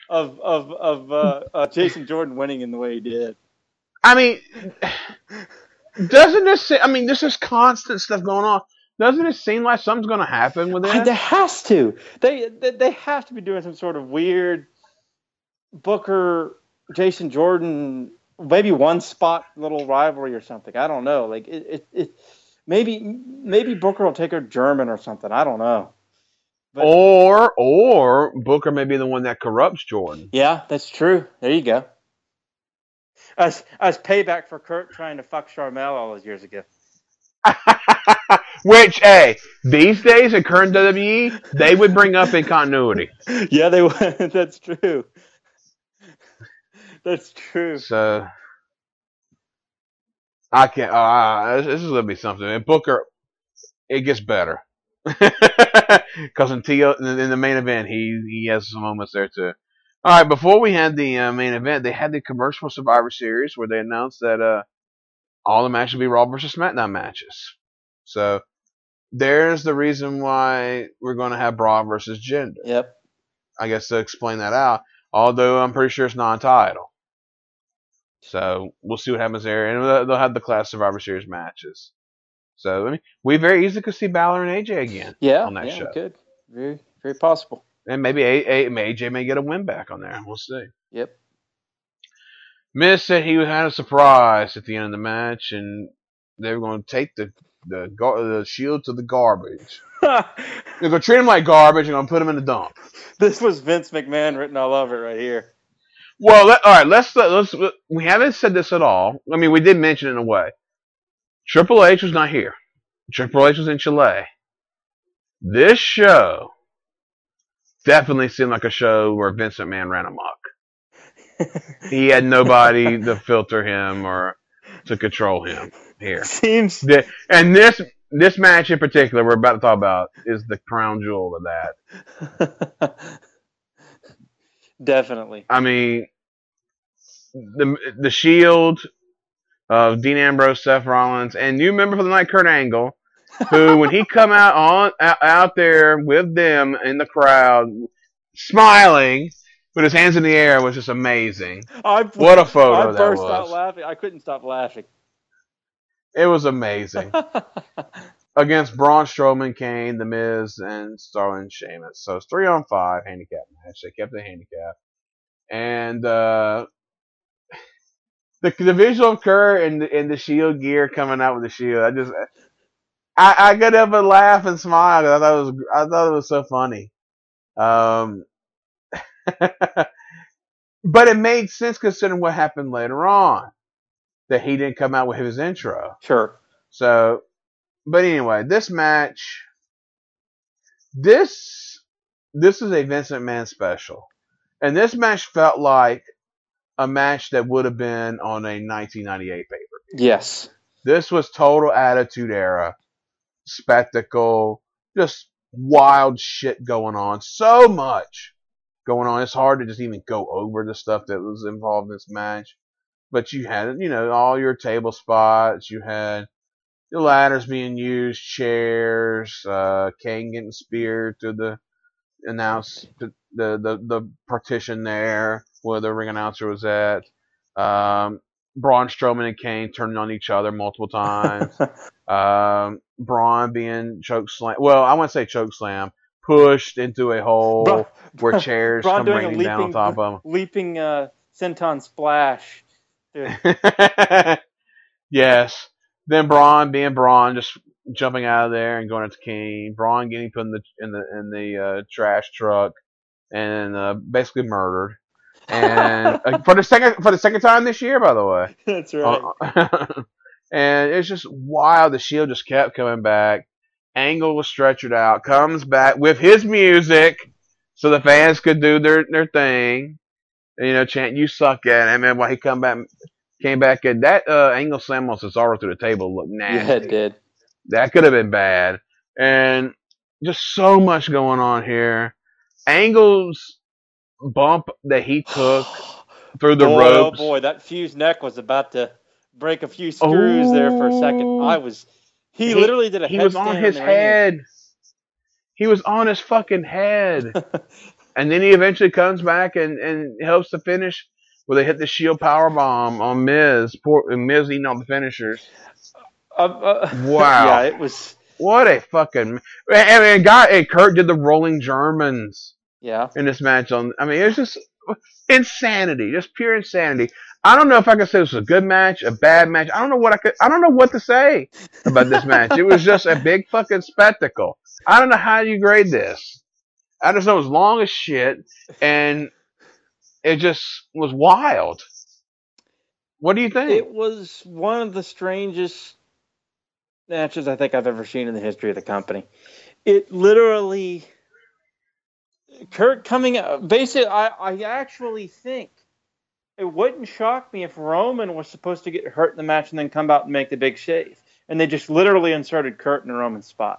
of Jason Jordan winning in the way he did. I mean, doesn't this? I mean, this is constant stuff going on. Doesn't it seem like something's going to happen with this? There has to. They have to be doing some sort of weird Booker, Jason Jordan, maybe one spot little rivalry or something. I don't know. Like it Maybe Booker will take her German or something. I don't know. But or Booker may be the one that corrupts Jordan. yeah, that's true. There you go. As payback for Kurt trying to fuck Sharmell all those years ago. Which, hey, these days in current WWE, they would bring up in continuity. Yeah, they would. That's true. That's true. So I can't. This is gonna be something. And Booker, it gets better because in the main event, he has some moments there too. All right, before we had the main event, they had the commercial Survivor Series where they announced that all the matches would be Raw versus SmackDown matches. So there's the reason why we're going to have Braun versus Jinder. Yep. I guess to explain that out, although I'm pretty sure it's non-title. So we'll see what happens there, and they'll have the Class Survivor Series matches. So I mean, we very easily could see Balor and AJ again on that show. Good. Very, very possible. And maybe AJ may get a win back on there. We'll see. Yep. Miz said he had a surprise at the end of the match, and they were going to take the Shield to the garbage. They're going to treat him like garbage and going to put him in the dump. This was Vince McMahon written all over it right here. Well, all right. Let's. We haven't said this at all. I mean, we did mention it in a way. Triple H was not here. Triple H was in Chile. This show definitely seemed like a show where Vince McMahon ran amok. He had nobody to filter him or to control him here. Seems. And this match in particular we're about to talk about is the crown jewel of that. Definitely. I mean, the Shield of Dean Ambrose, Seth Rollins, and you remember for the night Kurt Angle, who when he come out there with them in the crowd, smiling with his hands in the air was just amazing. What a photo that was! I burst out laughing. I couldn't stop laughing. It was amazing. Against Braun Strowman, Kane, The Miz, and Starling Sheamus. So it's 3-on-5 handicap match. They kept the handicap. And the visual of Kurt in the Shield gear coming out with the Shield, I could have a laugh and smile. I thought it was so funny. But it made sense considering what happened later on. That he didn't come out with his intro. Sure. So, but anyway, this match, this is a Vince McMahon special. And this match felt like a match that would have been on a 1998 pay-per-view. Yes. This was total Attitude Era. Spectacle. Just wild shit going on. So much going on. It's hard to just even go over the stuff that was involved in this match. But you had, all your table spots. You had the ladders being used, chairs, Kane getting speared through the partition there where the ring announcer was at. Braun Strowman and Kane turning on each other multiple times. Braun being chokeslam. Well, I wouldn't say chokeslam. Pushed into a hole where chairs come raining down on top of him. Leaping senton splash. Yes. Then Braun being Braun, just jumping out of there and going into Kane. Braun getting put in the trash truck and basically murdered. And for the second time this year, by the way. That's right. And it's just wild. The Shield just kept coming back. Angle was stretchered out, comes back with his music, so the fans could do their thing. Chant "You suck" at him, and while he came back at that Angle slam on Cesaro through the table looked nasty. Yeah, it did. That could have been bad, and just so much going on here. Angle's bump that he took through the ropes. Oh boy, that fused neck was about to break a few screws there for a second. He literally did a headstand. He was on his head. He was on his fucking head. And then he eventually comes back and helps to finish where they hit the Shield powerbomb on Miz. Miz eating all the finishers. Wow. Yeah, it was. What a fucking. And Kurt did the rolling Germans. Yeah. In this match. It was just insanity. Just pure insanity. I don't know if I could say it was a good match, a bad match. I don't know what to say about this match. It was just a big fucking spectacle. I don't know how you grade this. I just know it was long as shit, and it just was wild. What do you think? It was one of the strangest matches I think I've ever seen in the history of the company. It literally, Kurt coming out, basically, I actually think it wouldn't shock me if Roman was supposed to get hurt in the match and then come out and make the big shave. And they just literally inserted Kurt in Roman's spot.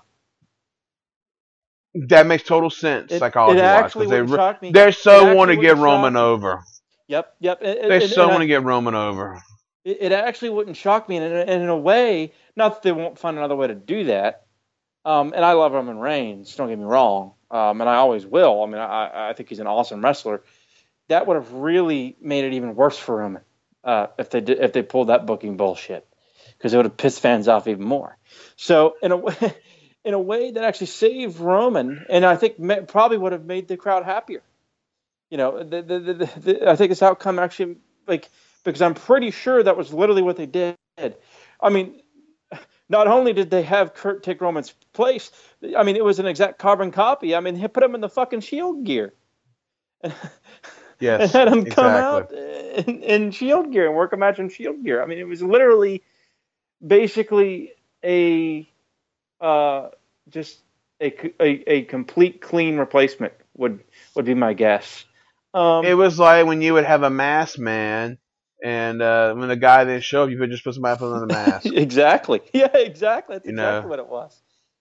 That makes total sense, psychology-wise. Shock me. They so want to get Roman over. Yep. They so want to get Roman over. It actually wouldn't shock me. And in a way, not that they won't find another way to do that. And I love Roman Reigns, don't get me wrong. And I always will. I mean, I think he's an awesome wrestler. That would have really made it even worse for Roman if they pulled that booking bullshit, because it would have pissed fans off even more. So in a way that actually saved Roman, and I think probably would have made the crowd happier. You know, I think this outcome actually, because I'm pretty sure that was literally what they did. I mean, not only did they have Kurt take Roman's place, I mean, it was an exact carbon copy. I mean, he put him in the fucking Shield gear. Yes, and had him come out in Shield gear and work a match in Shield gear. I mean, it was literally basically just a complete clean replacement would be my guess. It was like when you would have a masked man, and when the guy didn't show up, you could just put somebody up on the mask. Exactly. Yeah, exactly. That's exactly what it was.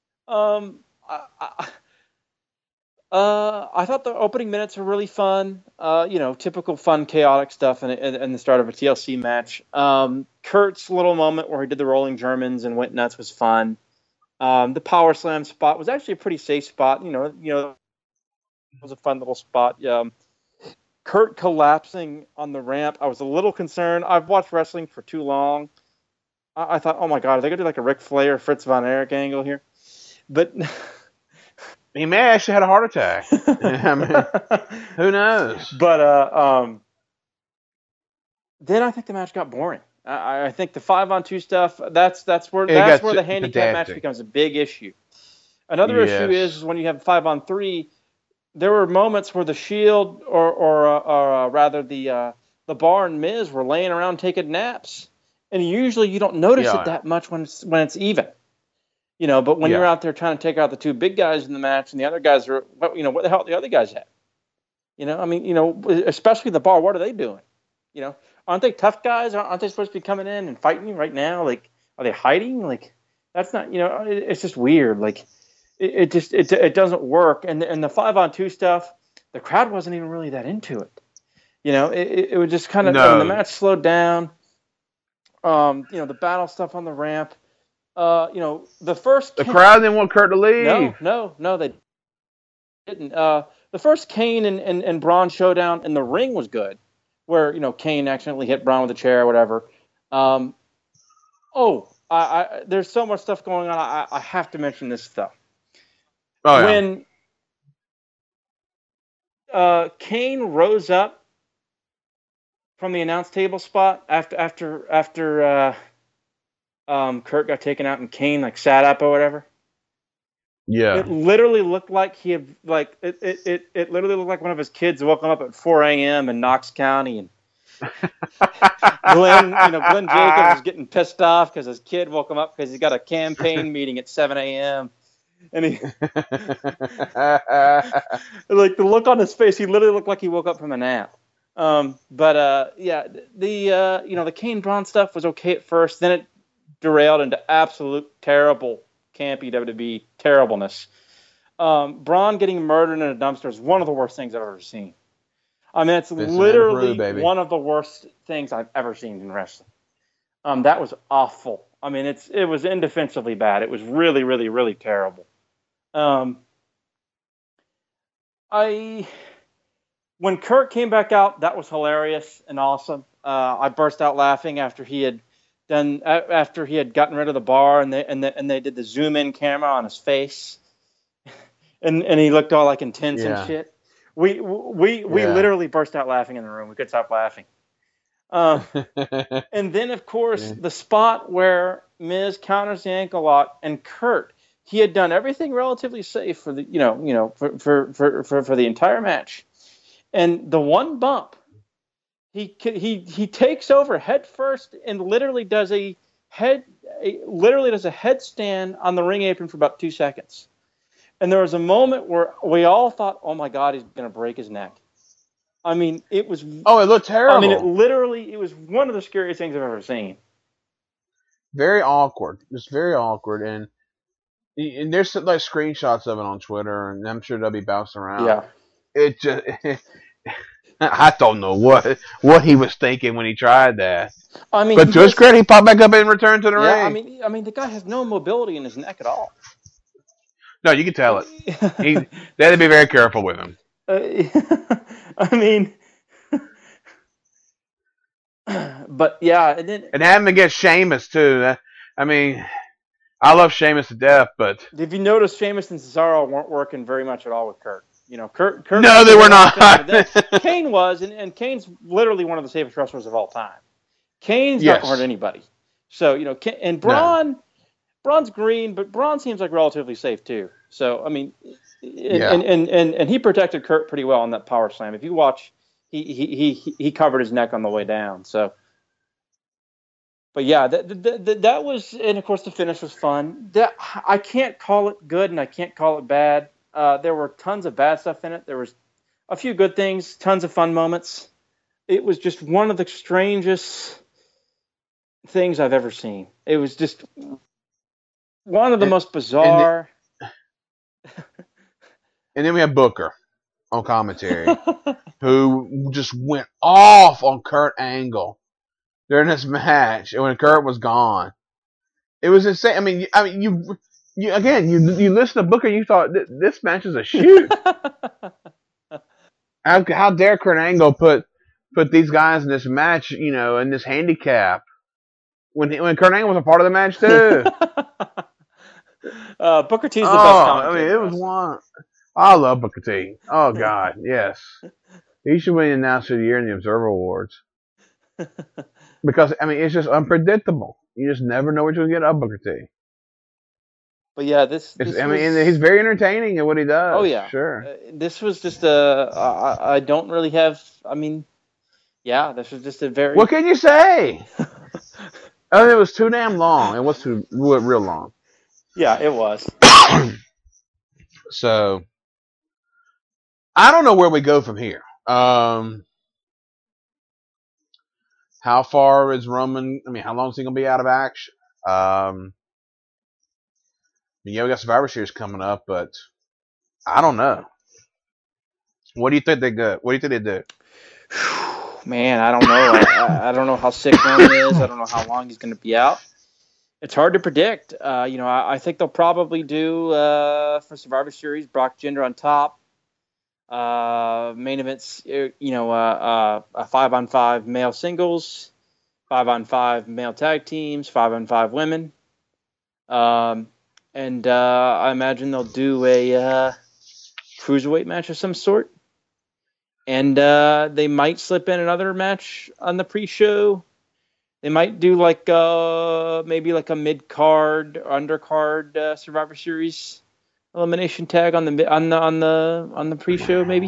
I thought the opening minutes were really fun. Typical fun, chaotic stuff in the start of a TLC match. Kurt's little moment where he did the rolling Germans and went nuts was fun. The power slam spot was actually a pretty safe spot. It was a fun little spot. Kurt collapsing on the ramp, I was a little concerned. I've watched wrestling for too long. I thought, oh my God, are they going to do like a Ric Flair, Fritz Von Erich angle here? But he may have actually had a heart attack. I mean, who knows? But then I think the match got boring. I think the 5-on-2 stuff, that's where the handicap match becomes a big issue. Another issue is when you have 5-on-3, there were moments where the Shield or rather the Bar and Miz were laying around taking naps, and usually you don't notice it that much when it's even. But when you're out there trying to take out the two big guys in the match, and the other guys are, what the hell are the other guys at? Especially the Bar, what are they doing? Aren't they tough guys? Aren't they supposed to be coming in and fighting right now? Like, are they hiding? Like, that's not, it's just weird. Like, it doesn't work. And the 5-on-2 stuff, the crowd wasn't even really that into it. It was just kind of, the match slowed down. The battle stuff on the ramp. The crowd didn't want Kurt to leave. No, they didn't. The first Kane and Braun showdown in the ring was good, where Kane accidentally hit Braun with a chair or whatever. There's so much stuff going on. I have to mention this stuff. Oh, yeah. When Kane rose up from the announce table spot after Kurt got taken out and Kane sat up or whatever. Yeah. It literally looked like he had it literally looked like one of his kids woke him up at 4 a.m. in Knox County, and Glenn Jacobs was getting pissed off because his kid woke him up because he's got a campaign meeting at 7 a.m. And he the look on his face, he literally looked like he woke up from a nap. The Kane Braun stuff was okay at first, then it derailed into absolute terrible, campy WWE terribleness. Braun getting murdered in a dumpster is one of the worst things I've ever seen. I mean, it's literally one of the worst things I've ever seen in wrestling. That was awful. I mean, it was indefensibly bad. It was really, really, really terrible. When Kurt came back out, that was hilarious and awesome. I burst out laughing after he had gotten rid of the Bar, and they did the zoom in camera on his face, and he looked all intense and shit. We literally burst out laughing in the room. We couldn't stop laughing. And then, of course, the spot where Miz counters the ankle lock, and Kurt, he had done everything relatively safe for the for the entire match, and the one bump, he takes over head first and literally does a headstand on the ring apron for about 2 seconds. And there was a moment where we all thought, "Oh my God, he's going to break his neck." I mean, it was. Oh, it looked terrible. I mean, it was one of the scariest things I've ever seen. Very awkward, just very awkward, and there's like screenshots of it on Twitter, and I'm sure they'll be bouncing around. Yeah. It just, I don't know what he was thinking when he tried that. I mean, but to his credit, he popped back up and returned to the ring. I mean, the guy has no mobility in his neck at all. No, you can tell it. They had to be very careful with him. I mean, but yeah, and having against Sheamus too. I mean, I love Sheamus to death, but if you notice, Sheamus and Cesaro weren't working very much at all with Kurt. You know, Kurt. No, they were not. Kane was, and Kane's literally one of the safest wrestlers of all time. Kane's not hurt anybody. So and Braun. Braun's green, but Braun seems like relatively safe too. So I mean, and he protected Kurt pretty well on that power slam. If you watch, he covered his neck on the way down. So, but yeah, that was, and of course the finish was fun. I can't call it good and I can't call it bad. There were tons of bad stuff in it. There was a few good things, tons of fun moments. It was just one of the strangest things I've ever seen. It was just one of the most bizarre. And then we have Booker on commentary, who just went off on Kurt Angle during this match, and when Kurt was gone, it was insane. I mean, you listen to Booker, you thought this match is a shoot. How dare Kurt Angle put these guys in this match, in this handicap when Kurt Angle was a part of the match too. Booker T's the best commentator. I mean, it was one. I love Booker T. Oh God, yes. He should win the Announcer of the Year in the Observer Awards. Because it's just unpredictable. You just never know what you'll get out of Booker T. But yeah, he's very entertaining at what he does. Oh yeah, sure. This was just I don't really have. This was just a very. What can you say? It was too damn long. It was real long. Yeah, it was. So, I don't know where we go from here. How far is Roman? How long is he going to be out of action? We got Survivor Series coming up, but I don't know. What do you think they go? What do you think they do? Man, I don't know. I don't know how sick Roman is. I don't know how long he's going to be out. It's hard to predict. I think they'll probably do for Survivor Series Brock Jinder on top. Main events, a 5-on-5 male singles, 5-on-5 male tag teams, 5-on-5 women. And I imagine they'll do a cruiserweight match of some sort. And they might slip in another match on the pre-show. They might do maybe like a mid-card, undercard Survivor Series elimination tag on the pre-show, maybe.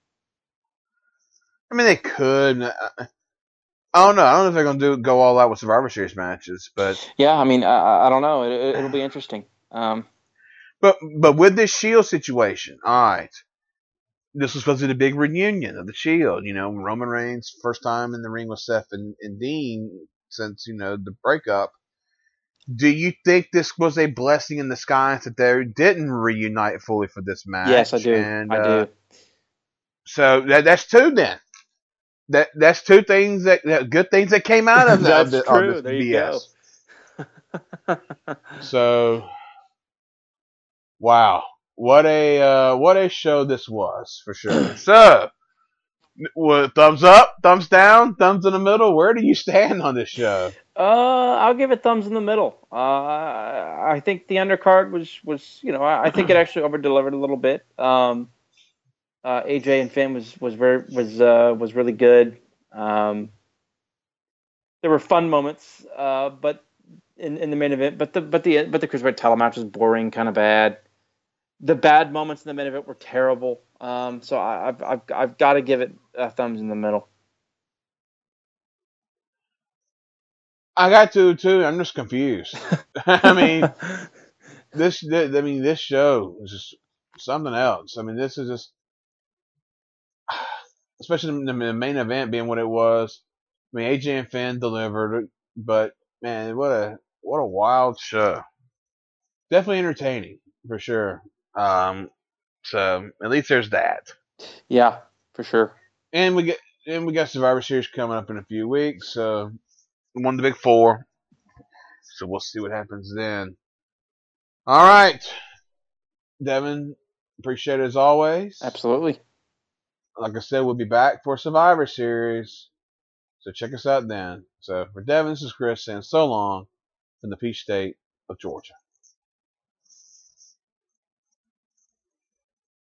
They could. I don't know. I don't know if they're gonna go all out with Survivor Series matches, but yeah, I don't know. It'll be interesting. But with this Shield situation, all right. This was supposed to be the big reunion of the Shield. Roman Reigns first time in the ring with Seth and Dean since the breakup. Do you think this was a blessing in disguise that they didn't reunite fully for this match? Yes, I do. I do. So that's two then. That's two things that good things that came out of that's this true. There BS. You go. So, wow, what a show this was for sure. So, thumbs up, thumbs down, thumbs in the middle. Where do you stand on this show? I'll give it thumbs in the middle. I think the undercard was I think it actually over delivered a little bit. AJ and Finn was really good. there were fun moments, but in the main event, but the cruiserweight title match was boring, kind of bad. The bad moments in the main event were terrible. So I've got to give it a thumbs in the middle. I got to too. I'm just confused. I mean, this show is just something else. I mean, this is just, especially the main event being what it was. I mean, AJ and Finn delivered, but man, what a wild show. Definitely entertaining for sure. So at least there's that. Yeah, for sure. And we got Survivor Series coming up in a few weeks. So one of the big four. So we'll see what happens then. All right, Devin, appreciate it as always. Absolutely. Like I said, we'll be back for Survivor Series. So check us out then. So for Devin, this is Chris saying so long from the Peach State of Georgia.